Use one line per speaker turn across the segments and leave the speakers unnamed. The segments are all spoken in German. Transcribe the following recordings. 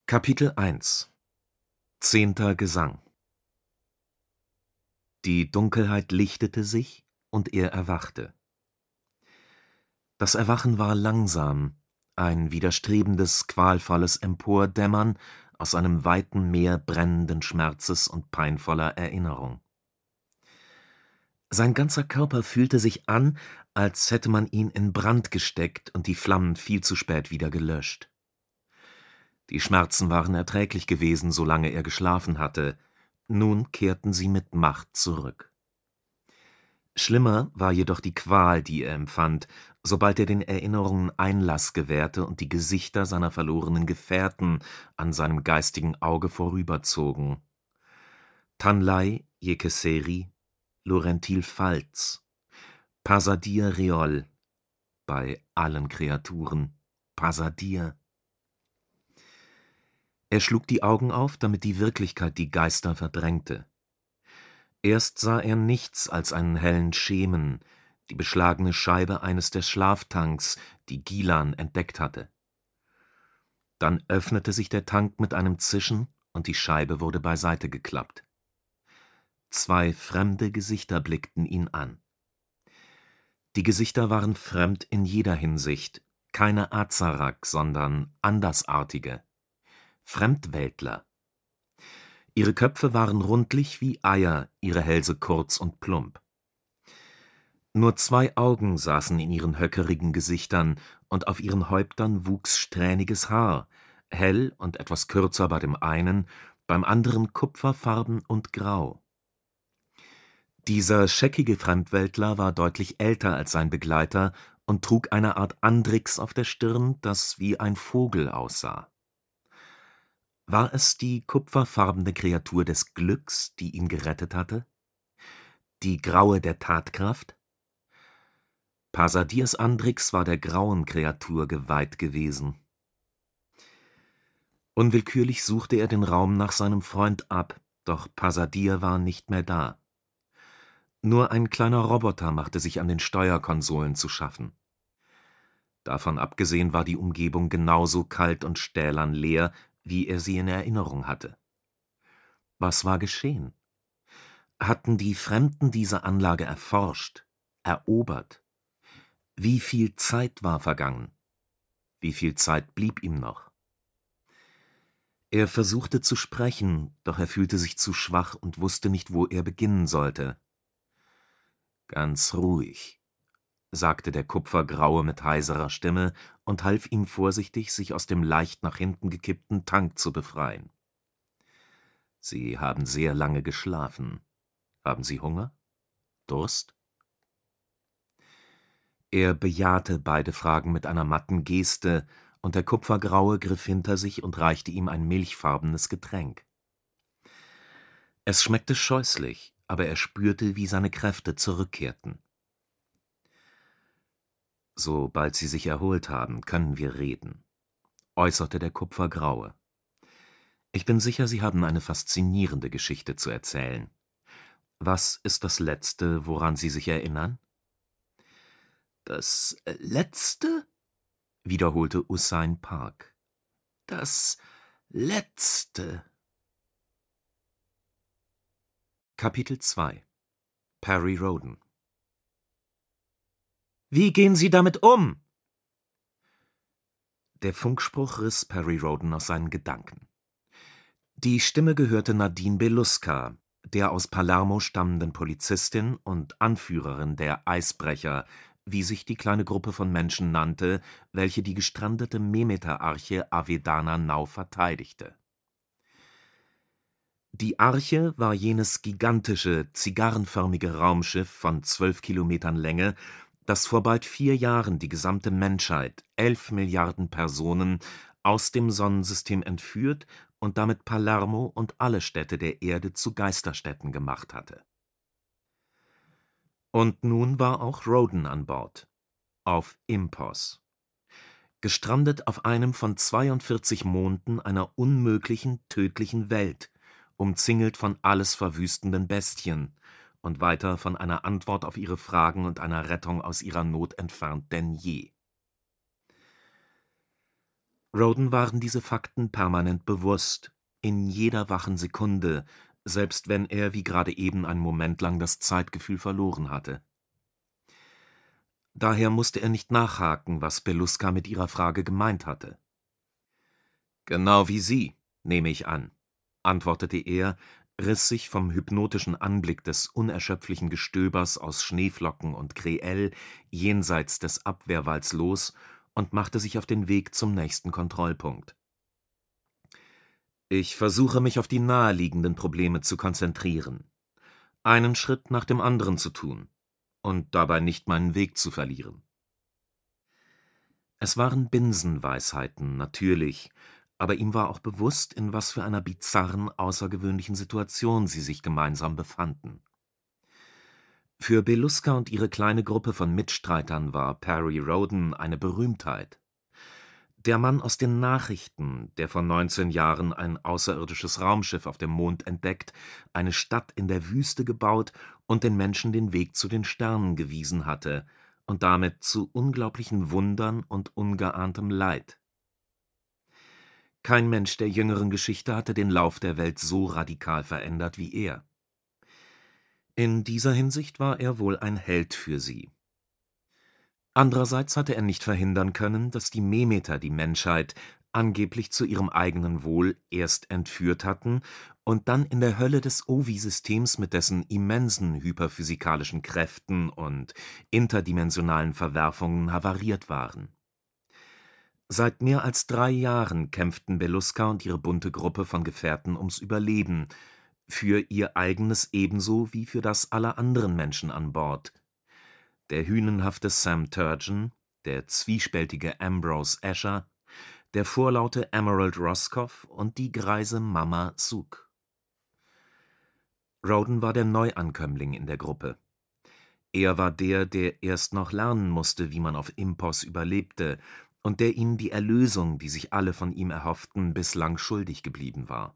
Kapitel 1 10. Gesang. Die Dunkelheit lichtete sich, und er erwachte. Das Erwachen war langsam, ein widerstrebendes, qualvolles Empordämmern aus einem weiten Meer brennenden Schmerzes und peinvoller Erinnerung. Sein ganzer Körper fühlte sich an, als hätte man ihn in Brand gesteckt und die Flammen viel zu spät wieder gelöscht. Die Schmerzen waren erträglich gewesen, solange er geschlafen hatte, nun kehrten sie mit Macht zurück. Schlimmer war jedoch die Qual, die er empfand, sobald er den Erinnerungen Einlass gewährte und die Gesichter seiner verlorenen Gefährten an seinem geistigen Auge vorüberzogen. Tanlai Jekeseri, Laurentil Falz, Pasadir Reol, bei allen Kreaturen, Pasadir. Er schlug die Augen auf, damit die Wirklichkeit die Geister verdrängte. Erst sah er nichts als einen hellen Schemen, die beschlagene Scheibe eines der Schlaftanks, die Gilan entdeckt hatte. Dann öffnete sich der Tank mit einem Zischen und die Scheibe wurde beiseite geklappt. 2 fremde Gesichter blickten ihn an. Die Gesichter waren fremd in jeder Hinsicht, keine Azarak, sondern Andersartige. Fremdweltler. Ihre Köpfe waren rundlich wie Eier, ihre Hälse kurz und plump. Nur 2 Augen saßen in ihren höckerigen Gesichtern, und auf ihren Häuptern wuchs strähniges Haar, hell und etwas kürzer bei dem einen, beim anderen kupferfarben und grau. Dieser scheckige Fremdweltler war deutlich älter als sein Begleiter und trug eine Art Andrix auf der Stirn, das wie ein Vogel aussah. War es die kupferfarbene Kreatur des Glücks, die ihn gerettet hatte? Die graue der Tatkraft? Pasadirs Andrix war der grauen Kreatur geweiht gewesen. Unwillkürlich suchte er den Raum nach seinem Freund ab, doch Pasadir war nicht mehr da. Nur ein kleiner Roboter machte sich an den Steuerkonsolen zu schaffen. Davon abgesehen war die Umgebung genauso kalt und stählern leer, wie er sie in Erinnerung hatte. Was war geschehen? Hatten die Fremden diese Anlage erforscht, erobert? Wie viel Zeit war vergangen? Wie viel Zeit blieb ihm noch? Er versuchte zu sprechen, doch er fühlte sich zu schwach und wusste nicht, wo er beginnen sollte. »Ganz ruhig«, sagte der Kupfergraue mit heiserer Stimme und half ihm vorsichtig, sich aus dem leicht nach hinten gekippten Tank zu befreien. »Sie haben sehr lange geschlafen. Haben Sie Hunger? Durst?« Er bejahte beide Fragen mit einer matten Geste, und der Kupfergraue griff hinter sich und reichte ihm ein milchfarbenes Getränk. Es schmeckte scheußlich, aber er spürte, wie seine Kräfte zurückkehrten. »Sobald Sie sich erholt haben, können wir reden«, äußerte der Kupfergraue. »Ich bin sicher, Sie haben eine faszinierende Geschichte zu erzählen. Was ist das Letzte, woran Sie sich erinnern?« »Das Letzte?« wiederholte Usain Park. »Das Letzte.« Kapitel 2 Perry Rhodan. »Wie gehen Sie damit um?« Der Funkspruch riss Perry Rhodan aus seinen Gedanken. Die Stimme gehörte Nadine Beluska, der aus Palermo stammenden Polizistin und Anführerin der Eisbrecher, wie sich die kleine Gruppe von Menschen nannte, welche die gestrandete Memeter-Arche Avedana Nau verteidigte. Die Arche war jenes gigantische, zigarrenförmige Raumschiff von 12 Kilometern Länge, das vor bald 4 Jahren die gesamte Menschheit, 11 Milliarden Personen, aus dem Sonnensystem entführt und damit Palermo und alle Städte der Erde zu Geisterstädten gemacht hatte. Und nun war auch Rhodan an Bord, auf Impos. Gestrandet auf einem von 42 Monden einer unmöglichen, tödlichen Welt, umzingelt von alles verwüstenden Bestien und weiter von einer Antwort auf ihre Fragen und einer Rettung aus ihrer Not entfernt denn je. Roden waren diese Fakten permanent bewusst, in jeder wachen Sekunde, selbst wenn er wie gerade eben einen Moment lang das Zeitgefühl verloren hatte. Daher musste er nicht nachhaken, was Beluska mit ihrer Frage gemeint hatte. »Genau wie Sie, nehme ich an«, antwortete er, riss sich vom hypnotischen Anblick des unerschöpflichen Gestöbers aus Schneeflocken und Kreell jenseits des Abwehrwalls los und machte sich auf den Weg zum nächsten Kontrollpunkt. »Ich versuche, mich auf die naheliegenden Probleme zu konzentrieren, einen Schritt nach dem anderen zu tun und dabei nicht meinen Weg zu verlieren.« Es waren Binsenweisheiten, natürlich, aber ihm war auch bewusst, in was für einer bizarren, außergewöhnlichen Situation sie sich gemeinsam befanden. Für Beluska und ihre kleine Gruppe von Mitstreitern war Perry Rhodan eine Berühmtheit. Der Mann aus den Nachrichten, der vor 19 Jahren ein außerirdisches Raumschiff auf dem Mond entdeckt, eine Stadt in der Wüste gebaut und den Menschen den Weg zu den Sternen gewiesen hatte und damit zu unglaublichen Wundern und ungeahntem Leid. Kein Mensch der jüngeren Geschichte hatte den Lauf der Welt so radikal verändert wie er. In dieser Hinsicht war er wohl ein Held für sie. Andererseits hatte er nicht verhindern können, dass die Memeter die Menschheit angeblich zu ihrem eigenen Wohl erst entführt hatten und dann in der Hölle des Ovi-Systems mit dessen immensen hyperphysikalischen Kräften und interdimensionalen Verwerfungen havariert waren. Seit mehr als 3 Jahren kämpften Beluska und ihre bunte Gruppe von Gefährten ums Überleben, für ihr eigenes ebenso wie für das aller anderen Menschen an Bord. Der hünenhafte Sam Turgeon, der zwiespältige Ambrose Escher, der vorlaute Emerald Roscoff und die greise Mama Suk. Rhodan war der Neuankömmling in der Gruppe. Er war der erst noch lernen musste, wie man auf Impos überlebte, und der ihnen die Erlösung, die sich alle von ihm erhofften, bislang schuldig geblieben war.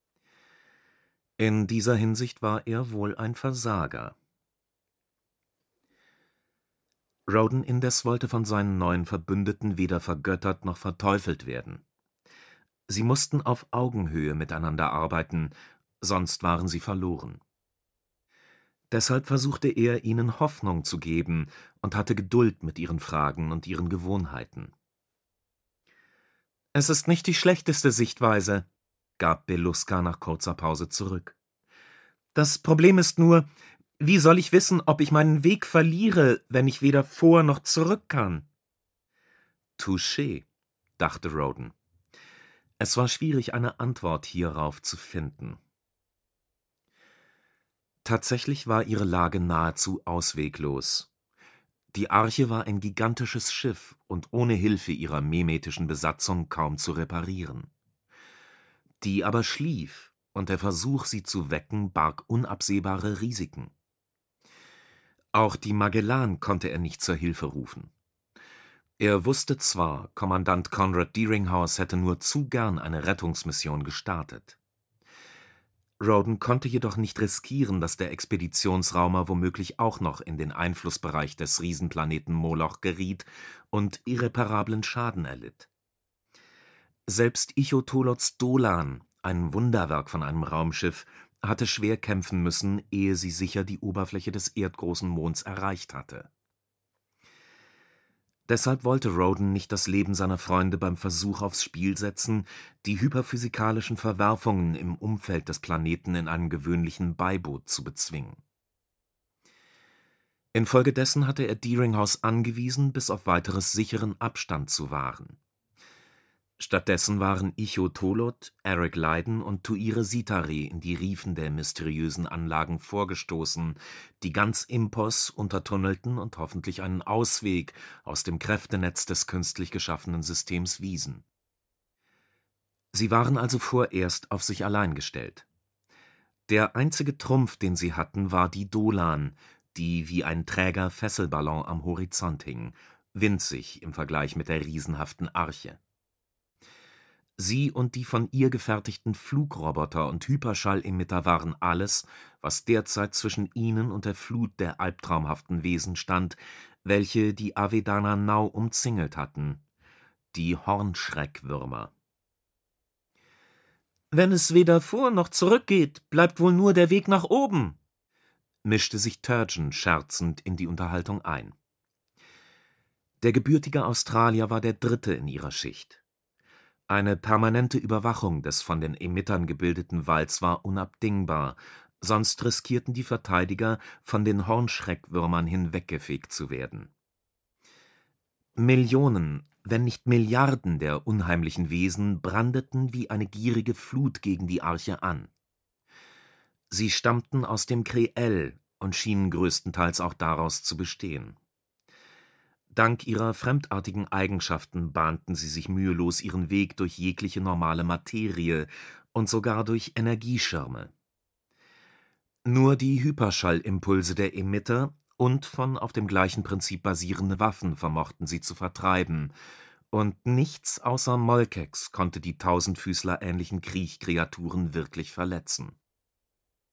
In dieser Hinsicht war er wohl ein Versager. Rhodan indes wollte von seinen neuen Verbündeten weder vergöttert noch verteufelt werden. Sie mussten auf Augenhöhe miteinander arbeiten, sonst waren sie verloren. Deshalb versuchte er, ihnen Hoffnung zu geben und hatte Geduld mit ihren Fragen und ihren Gewohnheiten. »Es ist nicht die schlechteste Sichtweise«, gab Beluska nach kurzer Pause zurück. »Das Problem ist nur, wie soll ich wissen, ob ich meinen Weg verliere, wenn ich weder vor noch zurück kann?« »Touché«, dachte Rhodan. Es war schwierig, eine Antwort hierauf zu finden. Tatsächlich war ihre Lage nahezu ausweglos. Die Arche war ein gigantisches Schiff und ohne Hilfe ihrer memetischen Besatzung kaum zu reparieren. Die aber schlief, und der Versuch, sie zu wecken, barg unabsehbare Risiken. Auch die Magellan konnte er nicht zur Hilfe rufen. Er wusste zwar, Kommandant Conrad Deeringhouse hätte nur zu gern eine Rettungsmission gestartet. Rhodan konnte jedoch nicht riskieren, dass der Expeditionsraumer womöglich auch noch in den Einflussbereich des Riesenplaneten Moloch geriet und irreparablen Schaden erlitt. Selbst Ichtholots Dolan, ein Wunderwerk von einem Raumschiff, hatte schwer kämpfen müssen, ehe sie sicher die Oberfläche des erdgroßen Monds erreicht hatte. Deshalb wollte Rhodan nicht das Leben seiner Freunde beim Versuch aufs Spiel setzen, die hyperphysikalischen Verwerfungen im Umfeld des Planeten in einem gewöhnlichen Beiboot zu bezwingen. Infolgedessen hatte er Deeringhouse angewiesen, bis auf Weiteres sicheren Abstand zu wahren. Stattdessen waren Ichtholot, Eric Lydon und Tuire Sitare in die Riefen der mysteriösen Anlagen vorgestoßen, die ganz Impos untertunnelten und hoffentlich einen Ausweg aus dem Kräftenetz des künstlich geschaffenen Systems wiesen. Sie waren also vorerst auf sich allein gestellt. Der einzige Trumpf, den sie hatten, war die Dolan, die wie ein träger Fesselballon am Horizont hing, winzig im Vergleich mit der riesenhaften Arche. Sie und die von ihr gefertigten Flugroboter und Hyperschallemitter waren alles, was derzeit zwischen ihnen und der Flut der albtraumhaften Wesen stand, welche die Avedana Nau umzingelt hatten. die Hornschreckwürmer.
»Wenn es weder vor noch zurück geht, bleibt wohl nur der Weg nach oben«,
mischte sich Turgeon scherzend in die Unterhaltung ein. Der gebürtige Australier war der Dritte in ihrer Schicht. Eine permanente Überwachung des von den Emittern gebildeten Walds war unabdingbar, sonst riskierten die Verteidiger, von den Hornschreckwürmern hinweggefegt zu werden. Millionen, wenn nicht Milliarden der unheimlichen Wesen brandeten wie eine gierige Flut gegen die Arche an. Sie stammten aus dem Kreell und schienen größtenteils auch daraus zu bestehen. Dank ihrer fremdartigen Eigenschaften bahnten sie sich mühelos ihren Weg durch jegliche normale Materie und sogar durch Energieschirme. Nur die Hyperschallimpulse der Emitter und von auf dem gleichen Prinzip basierende Waffen vermochten sie zu vertreiben, und nichts außer Molkex konnte die Tausendfüßler-ähnlichen Kriechkreaturen wirklich verletzen.